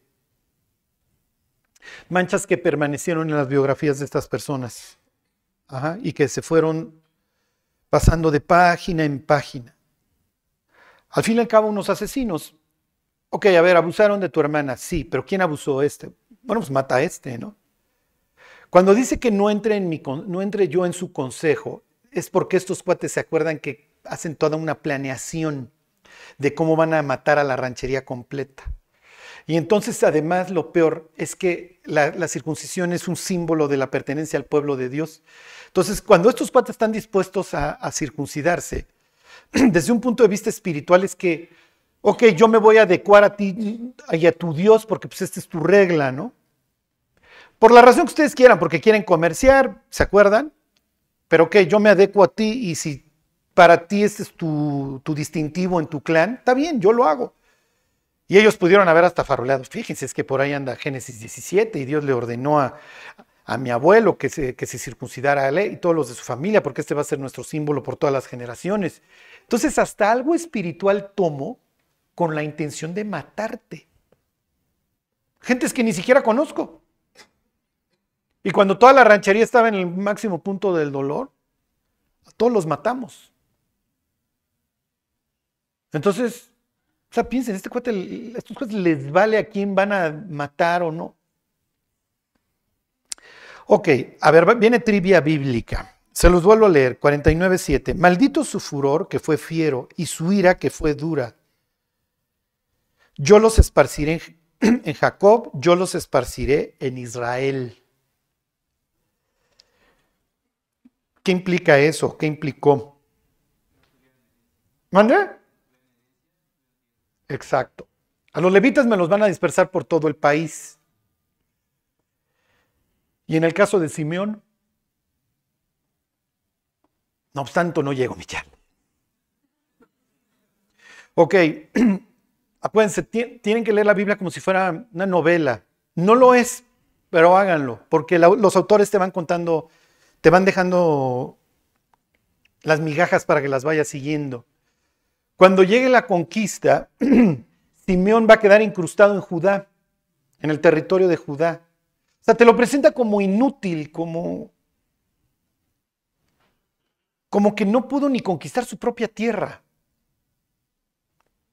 manchas que permanecieron en las biografías de estas personas. Ajá, y que se fueron pasando de página en página. Al fin y al cabo, unos asesinos. Ok, a ver, abusaron de tu hermana. Sí, pero ¿quién abusó este? Bueno, pues mata a este, ¿no? Cuando dice que no entre, en mi, no entre yo en su consejo, es porque estos cuates se acuerdan que hacen toda una planeación de cómo van a matar a la ranchería completa. Y entonces, además, lo peor es que la, la circuncisión es un símbolo de la pertenencia al pueblo de Dios. Entonces, cuando estos cuates están dispuestos a, a circuncidarse, desde un punto de vista espiritual es que, ok, yo me voy a adecuar a ti y a tu Dios porque pues esta es tu regla, ¿no? Por la razón que ustedes quieran, porque quieren comerciar, ¿se acuerdan? Pero ok, yo me adecuo a ti y si para ti este es tu, tu distintivo en tu clan, está bien, yo lo hago. Y ellos pudieron haber hasta faroleado. Fíjense, es que por ahí anda Génesis diecisiete y Dios le ordenó a, a mi abuelo que se, que se circuncidara a él y todos los de su familia, porque este va a ser nuestro símbolo por todas las generaciones. Entonces, hasta algo espiritual tomo con la intención de matarte. Gentes que ni siquiera conozco. Y cuando toda la ranchería estaba en el máximo punto del dolor, a todos los matamos. Entonces, o sea, piensen, este cuate, estos cuates les vale a quién van a matar o no. Ok, a ver, viene trivia bíblica. Se los vuelvo a leer, cuarenta y nueve, siete. Maldito su furor, que fue fiero, y su ira, que fue dura. Yo los esparciré en, en Jacob, yo los esparciré en Israel. ¿Qué implica eso? ¿Qué implicó? ¿Mande? Exacto. A los levitas me los van a dispersar por todo el país. Y en el caso de Simeón, no obstante, no llego, Michal. Ok, acuérdense, tienen que leer la Biblia como si fuera una novela. No lo es, pero háganlo, porque la, los autores te van contando, te van dejando las migajas para que las vayas siguiendo. Cuando llegue la conquista, Simeón va a quedar incrustado en Judá, en el territorio de Judá. O sea, te lo presenta como inútil, como, como que no pudo ni conquistar su propia tierra.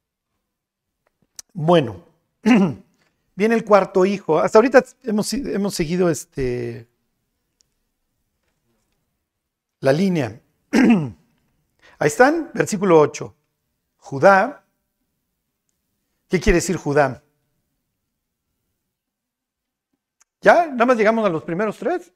Bueno, viene el cuarto hijo. Hasta ahorita hemos, hemos seguido este, la línea. Ahí están, versículo ocho. Judá. ¿Qué quiere decir Judá? ¿Ya? ¿Nada más llegamos a los primeros tres?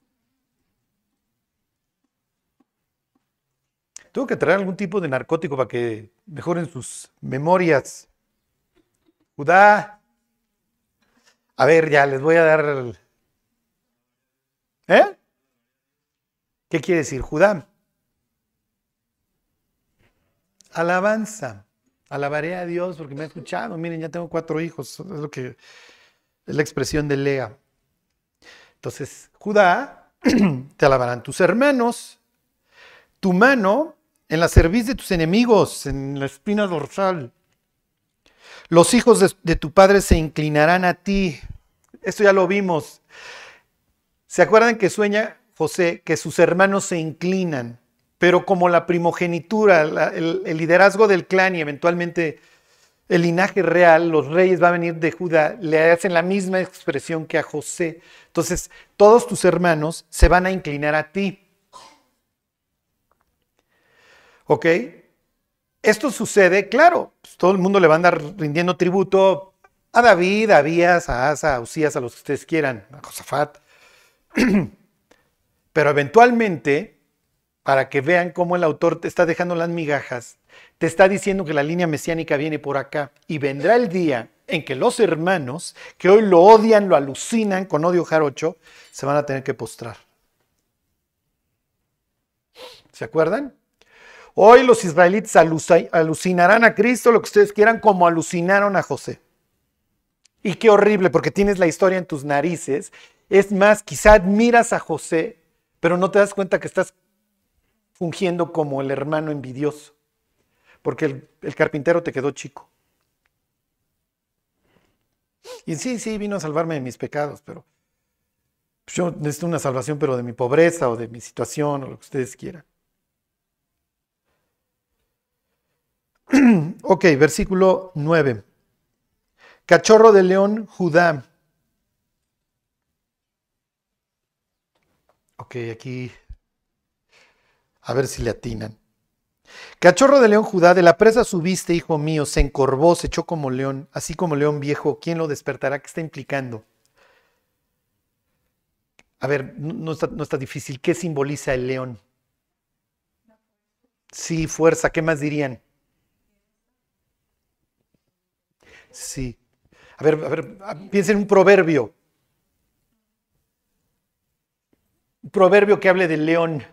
Tengo que traer algún tipo de narcótico para que mejoren sus memorias. Judá. A ver, ya, les voy a dar... el- ¿Eh? ¿Qué quiere decir Judá? Alabanza. Alabaré a Dios porque me ha escuchado. Miren, ya tengo cuatro hijos. Es lo que es la expresión de Lea. Entonces, Judá, te alabarán tus hermanos, tu mano en la cerviz de tus enemigos, en la espina dorsal. Los hijos de, de tu padre se inclinarán a ti. Esto ya lo vimos. ¿Se acuerdan que sueña José que sus hermanos se inclinan? Pero como la primogenitura, la, el, el liderazgo del clan y eventualmente el linaje real, los reyes va a venir de Judá, le hacen la misma expresión que a José. Entonces, todos tus hermanos se van a inclinar a ti. ¿Ok? Esto sucede, claro, pues todo el mundo le va a andar rindiendo tributo a David, a Abías, a Asa, a Usías, a los que ustedes quieran, a Josafat. Pero eventualmente, para que vean cómo el autor te está dejando las migajas, te está diciendo que la línea mesiánica viene por acá. Y vendrá el día en que los hermanos, que hoy lo odian, lo alucinan con odio jarocho, se van a tener que postrar. ¿Se acuerdan? Hoy los israelitas alucinarán a Cristo, lo que ustedes quieran, como alucinaron a José. Y qué horrible, porque tienes la historia en tus narices. Es más, quizá admiras a José, pero no te das cuenta que estás fungiendo como el hermano envidioso, porque el, el carpintero te quedó chico. Y sí, sí, vino a salvarme de mis pecados, pero yo necesito una salvación, pero de mi pobreza o de mi situación o lo que ustedes quieran. Ok, versículo nueve. Cachorro de león, Judá. Ok, aquí a ver si le atinan. Cachorro de león, Judá, de la presa subiste, hijo mío, se encorvó, se echó como león, así como león viejo. ¿Quién lo despertará? ¿Qué está implicando? A ver, no, no está, no está difícil. ¿Qué simboliza el león? Sí, fuerza. ¿Qué más dirían? Sí. A ver, a ver, piensen en un proverbio. Un proverbio que hable del león.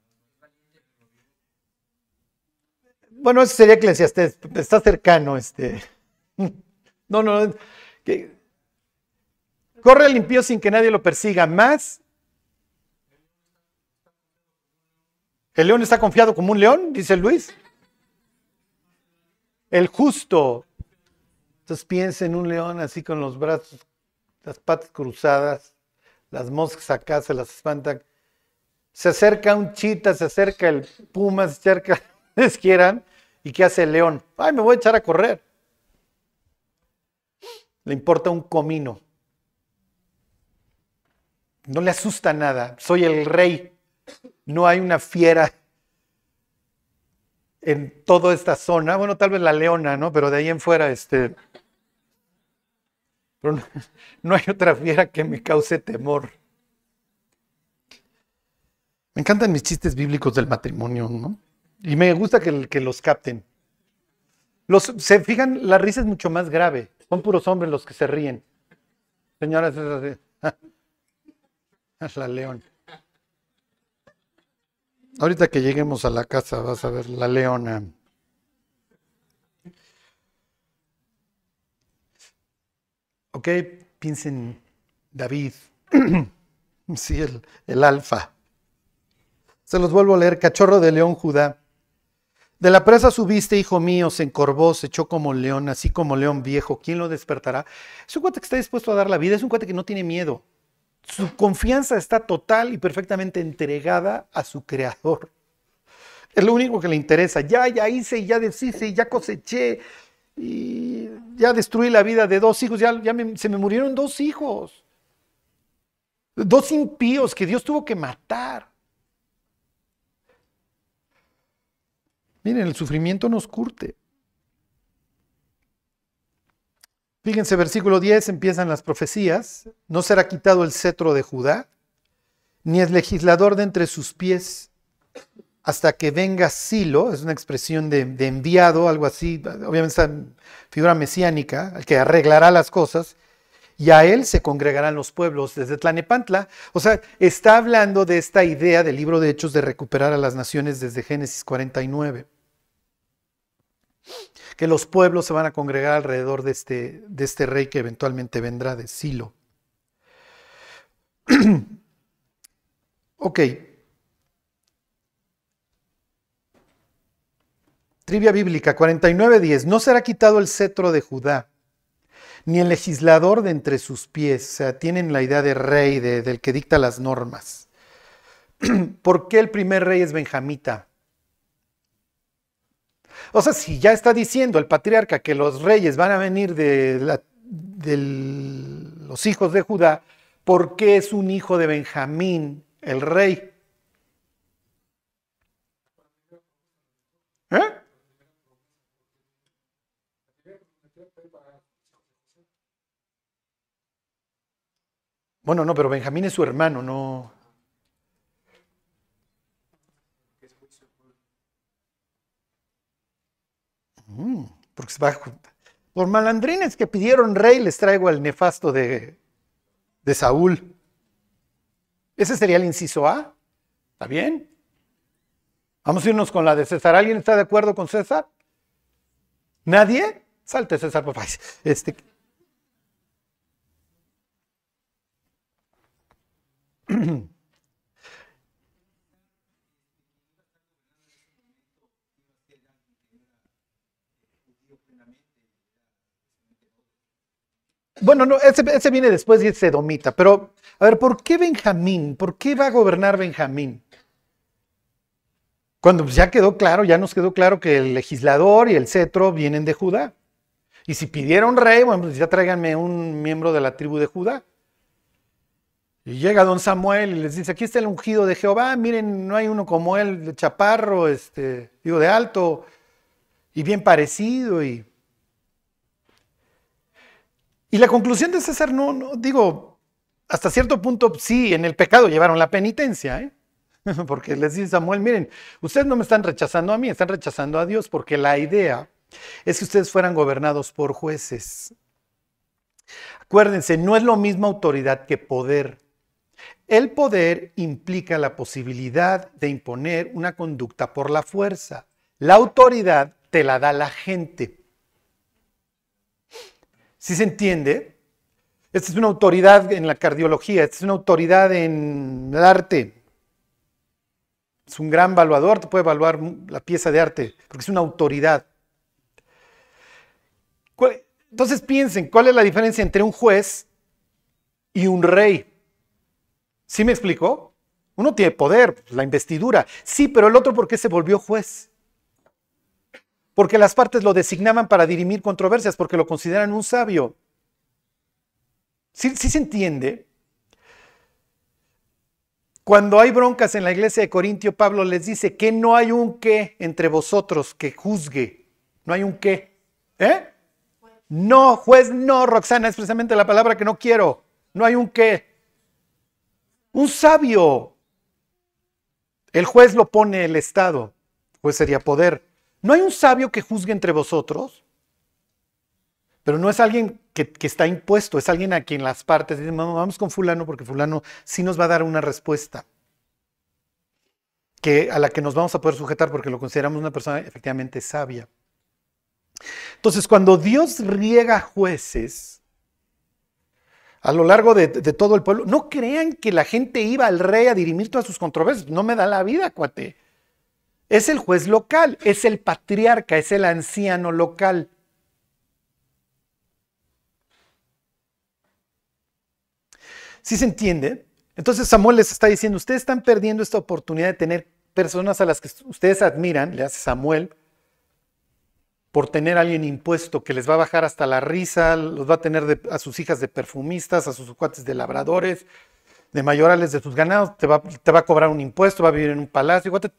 Bueno, eso sería Eclesiastés. Está cercano, este. No, no. Que... Corre el impío sin que nadie lo persiga. Más. ¿El león está confiado como un león? Dice Luis. El justo. Entonces piensa en un león así con los brazos, las patas cruzadas, las moscas acá se las espantan. Se acerca un chita, se acerca el puma, se acerca, les quieran. ¿Y qué hace el león? Ay, me voy a echar a correr. Le importa un comino. No le asusta nada. Soy el rey. No hay una fiera en toda esta zona. Bueno, tal vez la leona, ¿no? Pero de ahí en fuera, este... Pero no, no hay otra fiera que me cause temor. Me encantan mis chistes bíblicos del matrimonio, ¿no? Y me gusta que, que los capten. Los, se fijan, la risa es mucho más grave. Son puros hombres los que se ríen. Señoras, es así. Es la león. Ahorita que lleguemos a la casa vas a ver la leona. Ok, piensen David. Sí, el, el alfa. Se los vuelvo a leer. Cachorro de león, Judá. De la presa subiste, hijo mío, se encorvó, se echó como león, así como león viejo. ¿Quién lo despertará? Es un cuate que está dispuesto a dar la vida, es un cuate que no tiene miedo. Su confianza está total y perfectamente entregada a su creador. Es lo único que le interesa. Ya, ya hice, ya deshice, ya coseché. y ya destruí la vida de dos hijos, ya, ya me, se me murieron dos hijos. Dos impíos que Dios tuvo que matar. Miren, el sufrimiento nos curte. Fíjense, versículo diez, empiezan las profecías. No será quitado el cetro de Judá, ni el legislador de entre sus pies, hasta que venga Silo, es una expresión de, de enviado, algo así, obviamente esta figura mesiánica, el que arreglará las cosas, y a él se congregarán los pueblos desde Tlanepantla. O sea, está hablando de esta idea del libro de Hechos de recuperar a las naciones desde Génesis cuarenta y nueve. Que los pueblos se van a congregar alrededor de este, de este rey que eventualmente vendrá de Silo. Ok. Trivia bíblica cuarenta y nueve diez. No será quitado el cetro de Judá, ni el legislador de entre sus pies. O sea, tienen la idea de rey, de, del que dicta las normas. ¿Por qué el primer rey es benjamita? O sea, si ya está diciendo el patriarca que los reyes van a venir de, la, de los hijos de Judá, ¿por qué es un hijo de Benjamín el rey? ¿Eh? Bueno, no, pero Benjamín es su hermano, no. Mm, porque se va a... Por malandrines que pidieron rey, les traigo al nefasto de, de Saúl. Ese sería el inciso A. ¿Está bien? Vamos a irnos con la de César. ¿Alguien está de acuerdo con César? ¿Nadie? Salte, César, papá. Este... Bueno, no, ese, ese viene después y es edomita. Pero, a ver, ¿por qué Benjamín? ¿Por qué va a gobernar Benjamín? Cuando pues, ya quedó claro, ya nos quedó claro que el legislador y el cetro vienen de Judá. Y si pidieron rey, bueno, pues ya tráiganme un miembro de la tribu de Judá. Y llega don Samuel y les dice, aquí está el ungido de Jehová, miren, no hay uno como él, de chaparro, este, digo, de alto, y bien parecido, y... Y la conclusión de César, no, no, digo, hasta cierto punto sí, en el pecado llevaron la penitencia, ¿eh? Porque les dice Samuel, miren, ustedes no me están rechazando a mí, están rechazando a Dios, porque la idea es que ustedes fueran gobernados por jueces. Acuérdense, no es lo mismo autoridad que poder. El poder implica la posibilidad de imponer una conducta por la fuerza. La autoridad te la da la gente. ¿Sí se entiende? Esta es una autoridad en la cardiología, esta es una autoridad en el arte. Es un gran evaluador, te puede evaluar la pieza de arte, porque es una autoridad. Entonces piensen, ¿cuál es la diferencia entre un juez y un rey? ¿Sí me explicó? Uno tiene poder, la investidura. Sí, pero el otro, ¿por qué se volvió juez? Porque las partes lo designaban para dirimir controversias, porque lo consideran un sabio. ¿Sí, sí se entiende? Cuando hay broncas en la iglesia de Corintio, Pablo les dice que no hay un qué entre vosotros que juzgue. No hay un qué. ¿Eh? No, juez no, Roxana, es precisamente la palabra que no quiero. No hay un qué. Un sabio. El juez lo pone el Estado. Pues sería poder. No hay un sabio que juzgue entre vosotros, pero no es alguien que, que está impuesto, es alguien a quien las partes dicen, vamos con fulano porque fulano sí nos va a dar una respuesta que, a la que nos vamos a poder sujetar porque lo consideramos una persona efectivamente sabia. Entonces, cuando Dios riega jueces a lo largo de, de todo el pueblo, no crean que la gente iba al rey a dirimir todas sus controversias, no me da la vida, cuate. Es el juez local, es el patriarca, es el anciano local. ¿Sí se entiende? Entonces Samuel les está diciendo, ustedes están perdiendo esta oportunidad de tener personas a las que ustedes admiran, le hace Samuel, por tener a alguien impuesto que les va a bajar hasta la risa, los va a tener de, a sus hijas de perfumistas, a sus cuates de labradores, de mayorales de sus ganados, te va, te va a cobrar un impuesto, va a vivir en un palacio. Te...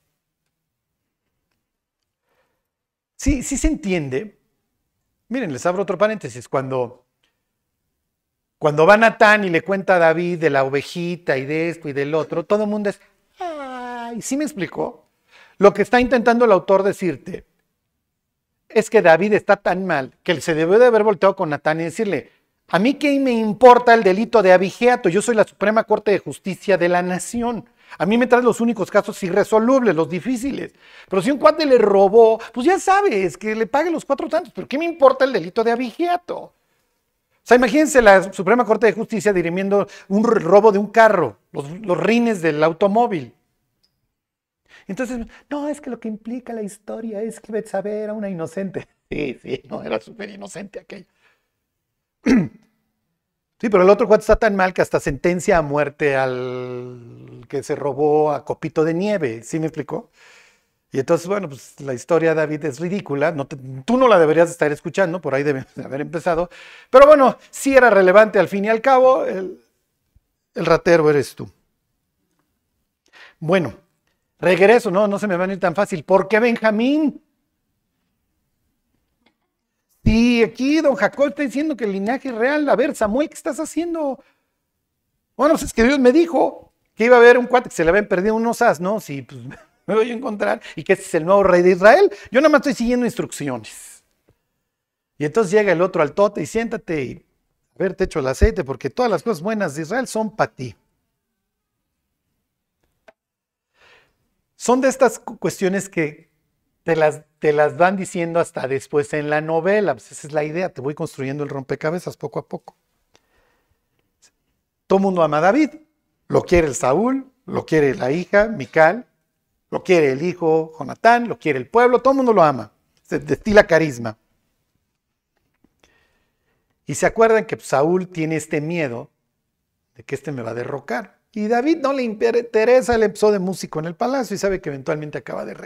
Sí, sí se entiende. Miren, les abro otro paréntesis. Cuando, cuando va Natán y le cuenta a David de la ovejita y de esto y del otro, todo el mundo es, ay, ¿sí me explicó? Lo que está intentando el autor decirte es que David está tan mal que se debió de haber volteado con Natán y decirle, a mí qué me importa el delito de abigeato, yo soy la Suprema Corte de Justicia de la Nación. A mí me traen los únicos casos irresolubles, los difíciles. Pero si un cuate le robó, pues ya sabes, que le pague los cuatro tantos. ¿Pero qué me importa el delito de abigeato? O sea, imagínense la Suprema Corte de Justicia dirimiendo un robo de un carro, los, los rines del automóvil. Entonces, no, es que lo que implica la historia es que Betsabé era una inocente. Sí, sí, no, era súper inocente aquello. Sí, pero el otro cuate está tan mal que hasta sentencia a muerte al que se robó a copito de nieve. ¿Sí me explicó? Y entonces, bueno, pues la historia de David es ridícula. No te, tú no la deberías estar escuchando, por ahí debes de haber empezado. Pero bueno, sí era relevante al fin y al cabo. El, el ratero eres tú. Bueno, regreso, no, no se me va a ir tan fácil. ¿Por qué Benjamín? Sí, aquí don Jacob está diciendo que el linaje es real. A ver, Samuel, ¿qué estás haciendo? Bueno, pues es que Dios me dijo que iba a haber un cuate que se le habían perdido unos asnos y pues me voy a encontrar y que este es el nuevo rey de Israel. Yo nada más estoy siguiendo instrucciones. Y entonces llega el otro al tote y siéntate y a ver, te echo el aceite porque todas las cosas buenas de Israel son para ti. Son de estas cuestiones que te las, te las van diciendo hasta después en la novela. Pues esa es la idea, te voy construyendo el rompecabezas poco a poco. Todo el mundo ama a David, lo quiere el Saúl, lo quiere la hija, Mical, lo quiere el hijo, Jonatán, lo quiere el pueblo, todo el mundo lo ama, se destila carisma. Y se acuerdan que Saúl tiene este miedo de que este me va a derrocar. Y David no le interesa, le empezó de músico en el palacio y sabe que eventualmente acaba de rey.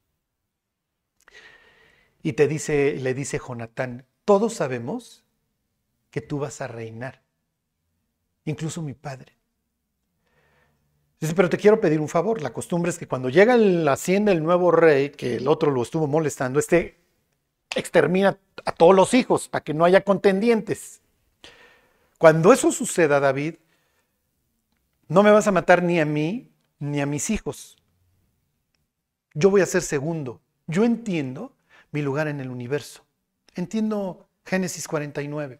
Y te dice, le dice Jonatán, todos sabemos que tú vas a reinar, incluso mi padre. Dice, pero te quiero pedir un favor. La costumbre es que cuando llega la hacienda el nuevo rey, que el otro lo estuvo molestando, este extermina a todos los hijos para que no haya contendientes. Cuando eso suceda, David, no me vas a matar ni a mí ni a mis hijos. Yo voy a ser segundo. Yo entiendo mi lugar en el universo. Entiendo Génesis cuarenta y nueve.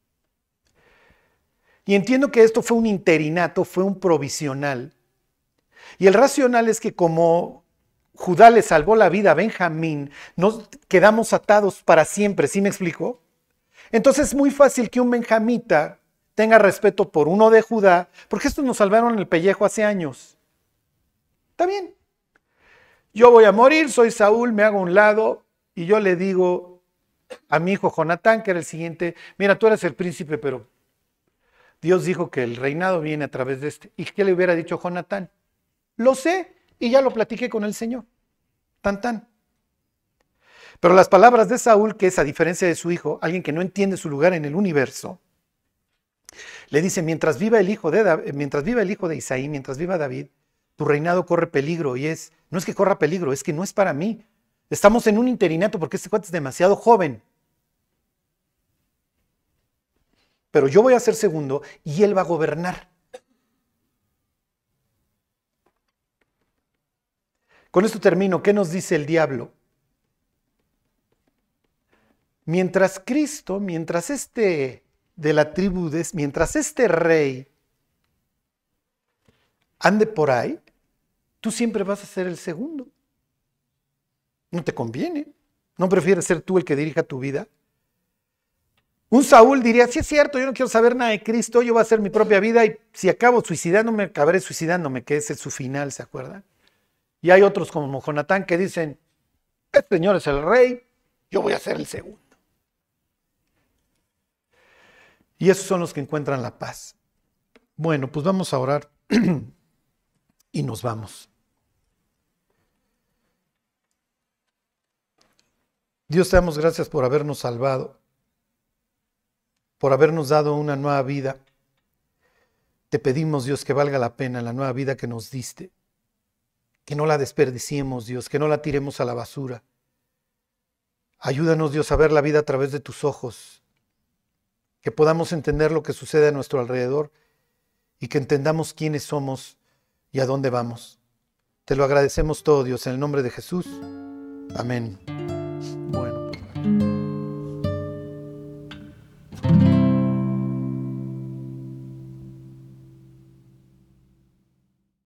Y entiendo que esto fue un interinato, fue un provisional. Y el racional es que como Judá le salvó la vida a Benjamín, nos quedamos atados para siempre. ¿Sí me explico? Entonces es muy fácil que un benjamita tenga respeto por uno de Judá, porque estos nos salvaron el pellejo hace años. Está bien. Yo voy a morir, soy Saúl, me hago a un lado y yo le digo a mi hijo Jonatán, que era el siguiente, mira, tú eres el príncipe, pero Dios dijo que el reinado viene a través de este. ¿Y qué le hubiera dicho Jonatán? Lo sé y ya lo platiqué con el Señor. Tan tan. Pero las palabras de Saúl, que es a diferencia de su hijo, alguien que no entiende su lugar en el universo, le dice, mientras viva el hijo de, David, mientras viva el hijo de Isaí, mientras viva David, tu reinado corre peligro. Y es, no es que corra peligro, es que no es para mí. Estamos en un interinato porque este cuate es demasiado joven. Pero yo voy a ser segundo y él va a gobernar. Con esto termino. ¿Qué nos dice el diablo? Mientras Cristo, mientras este de la tribu, de, mientras este rey ande por ahí, tú siempre vas a ser el segundo. No te conviene. ¿No prefieres ser tú el que dirija tu vida? Un Saúl diría, sí es cierto, yo no quiero saber nada de Cristo, yo voy a hacer mi propia vida y si acabo suicidándome, acabaré suicidándome, que ese es su final, ¿se acuerdan? Y hay otros como Jonatán que dicen, este señor es el rey, yo voy a ser el segundo. Y esos son los que encuentran la paz. Bueno, pues vamos a orar y nos vamos. Dios, te damos gracias por habernos salvado, por habernos dado una nueva vida. Te pedimos, Dios, que valga la pena la nueva vida que nos diste, que no la desperdiciemos, Dios, que no la tiremos a la basura. Ayúdanos, Dios, a ver la vida a través de tus ojos, que podamos entender lo que sucede a nuestro alrededor y que entendamos quiénes somos y a dónde vamos. Te lo agradecemos todo, Dios, en el nombre de Jesús. Amén.